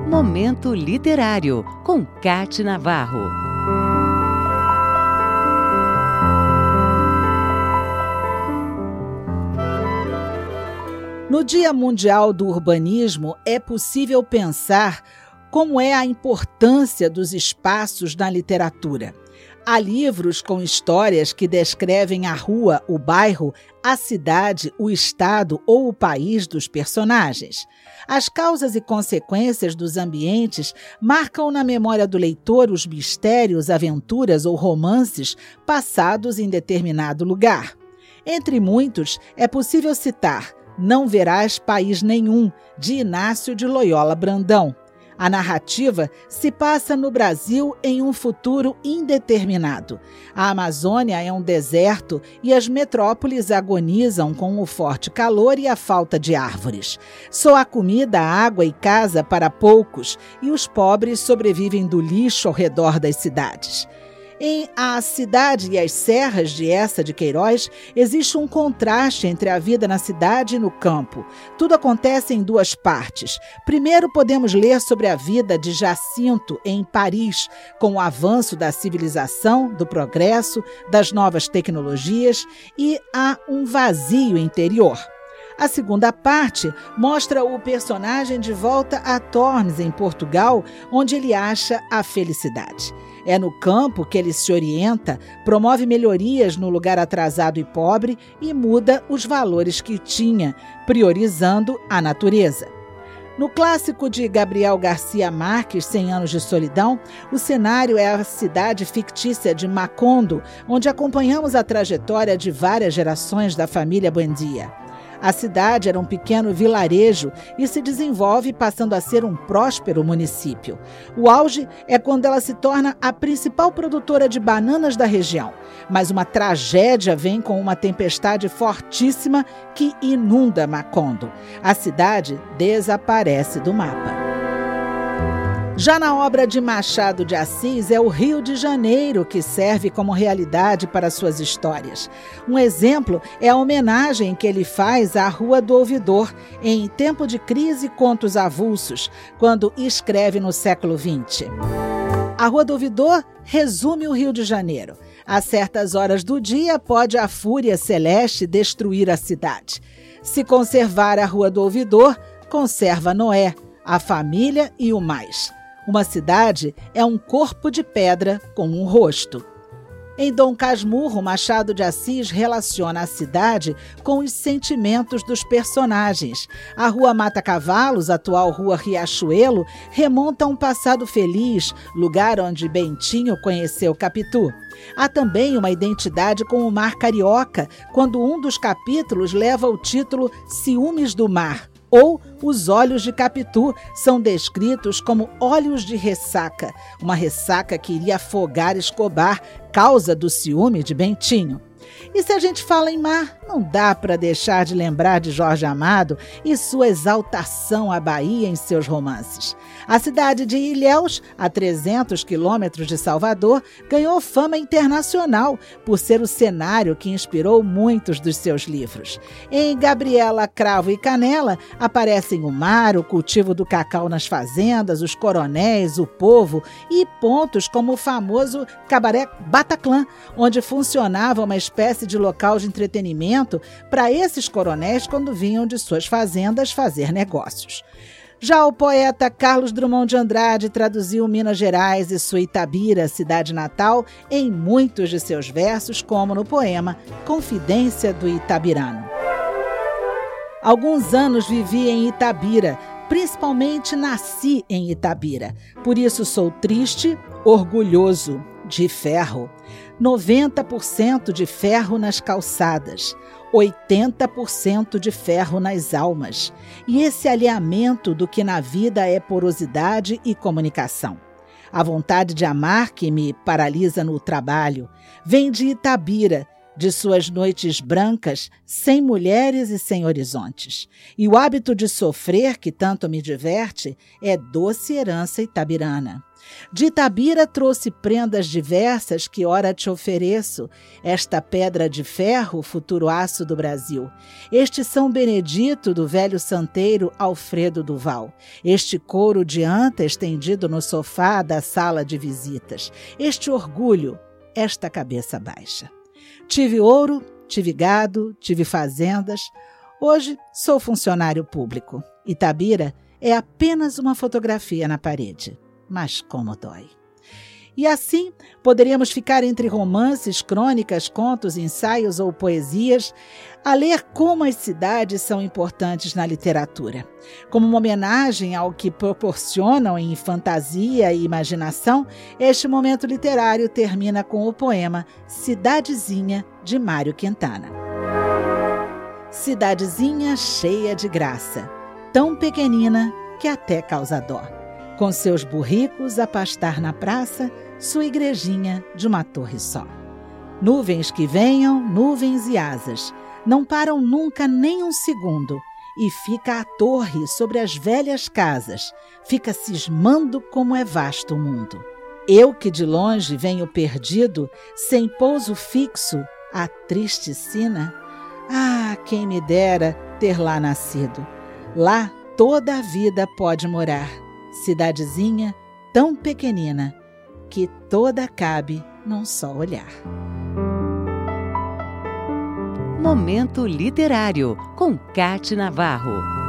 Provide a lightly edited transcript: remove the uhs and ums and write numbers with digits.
Momento Literário, com Cate Navarro. No Dia Mundial do Urbanismo, é possível pensar como é a importância dos espaços na literatura. Há livros com histórias que descrevem a rua, o bairro, a cidade, o estado ou o país dos personagens. As causas e consequências dos ambientes marcam na memória do leitor os mistérios, aventuras ou romances passados em determinado lugar. Entre muitos, é possível citar Não Verás País Nenhum, de Inácio de Loyola Brandão. A narrativa se passa no Brasil em um futuro indeterminado. A Amazônia é um deserto e as metrópoles agonizam com o forte calor e a falta de árvores. Só há comida, água e casa para poucos e os pobres sobrevivem do lixo ao redor das cidades. Em A Cidade e as Serras, de Eça de Queiroz, existe um contraste entre a vida na cidade e no campo. Tudo acontece em duas partes. Primeiro, podemos ler sobre a vida de Jacinto em Paris, com o avanço da civilização, do progresso, das novas tecnologias, e há um vazio interior. A segunda parte mostra o personagem de volta a Tormes, em Portugal, onde ele acha a felicidade. É no campo que ele se orienta, promove melhorias no lugar atrasado e pobre e muda os valores que tinha, priorizando a natureza. No clássico de Gabriel Garcia Marques, 100 Anos de Solidão, o cenário é a cidade fictícia de Macondo, onde acompanhamos a trajetória de várias gerações da família Buendia. A cidade era um pequeno vilarejo e se desenvolve passando a ser um próspero município. O auge é quando ela se torna a principal produtora de bananas da região. Mas uma tragédia vem com uma tempestade fortíssima que inunda Macondo. A cidade desaparece do mapa. Já na obra de Machado de Assis, é o Rio de Janeiro que serve como realidade para suas histórias. Um exemplo é a homenagem que ele faz à Rua do Ouvidor, em Tempo de Crise, Contos Avulsos, quando escreve no século XX. A Rua do Ouvidor resume o Rio de Janeiro. A certas horas do dia, pode a fúria celeste destruir a cidade. Se conservar a Rua do Ouvidor, conserva Noé, a família e o mais. Uma cidade é um corpo de pedra com um rosto. Em Dom Casmurro, Machado de Assis relaciona a cidade com os sentimentos dos personagens. A Rua Mata Cavalos, atual Rua Riachuelo, remonta a um passado feliz, lugar onde Bentinho conheceu Capitu. Há também uma identidade com o Mar Carioca, quando um dos capítulos leva o título Ciúmes do Mar, ou os olhos de Capitu são descritos como olhos de ressaca, uma ressaca que iria afogar Escobar, causa do ciúme de Bentinho. E se a gente fala em mar, não dá para deixar de lembrar de Jorge Amado e sua exaltação à Bahia em seus romances. A cidade de Ilhéus, a 300 quilômetros de Salvador, ganhou fama internacional por ser o cenário que inspirou muitos dos seus livros. Em Gabriela, Cravo e Canela, aparecem o mar, o cultivo do cacau nas fazendas, os coronéis, o povo e pontos como o famoso Cabaré Bataclan, onde funcionava uma espécie de local de entretenimento para esses coronéis quando vinham de suas fazendas fazer negócios. Já o poeta Carlos Drummond de Andrade traduziu Minas Gerais e sua Itabira, cidade natal, em muitos de seus versos, como no poema Confidência do Itabirano. Alguns anos vivi em Itabira, principalmente nasci em Itabira. Por isso sou triste, orgulhoso, de ferro. 90% de ferro nas calçadas, 80% de ferro nas almas. E esse alinhamento do que na vida é porosidade e comunicação. A vontade de amar que me paralisa no trabalho vem de Itabira, de suas noites brancas, sem mulheres e sem horizontes. E o hábito de sofrer, que tanto me diverte, é doce herança itabirana. De Itabira trouxe prendas diversas que ora te ofereço, esta pedra de ferro, futuro aço do Brasil, este São Benedito do velho santeiro Alfredo Duval, este couro de anta estendido no sofá da sala de visitas, este orgulho, esta cabeça baixa. Tive ouro, tive gado, tive fazendas, hoje sou funcionário público. Itabira é apenas uma fotografia na parede. Mas como dói. E assim, poderíamos ficar entre romances, crônicas, contos, ensaios ou poesias, a ler como as cidades são importantes na literatura. Como uma homenagem ao que proporcionam em fantasia e imaginação, este momento literário termina com o poema Cidadezinha, de Mário Quintana. Cidadezinha cheia de graça, tão pequenina que até causa dó. Com seus burricos a pastar na praça, sua igrejinha de uma torre só. Nuvens que venham, nuvens e asas, não param nunca nem um segundo, e fica a torre sobre as velhas casas, fica cismando como é vasto o mundo. Eu que de longe venho perdido, sem pouso fixo, a triste sina, quem me dera ter lá nascido. Lá toda a vida pode morar, cidadezinha tão pequenina que toda cabe num só olhar. Momento Literário, com Cátia Navarro.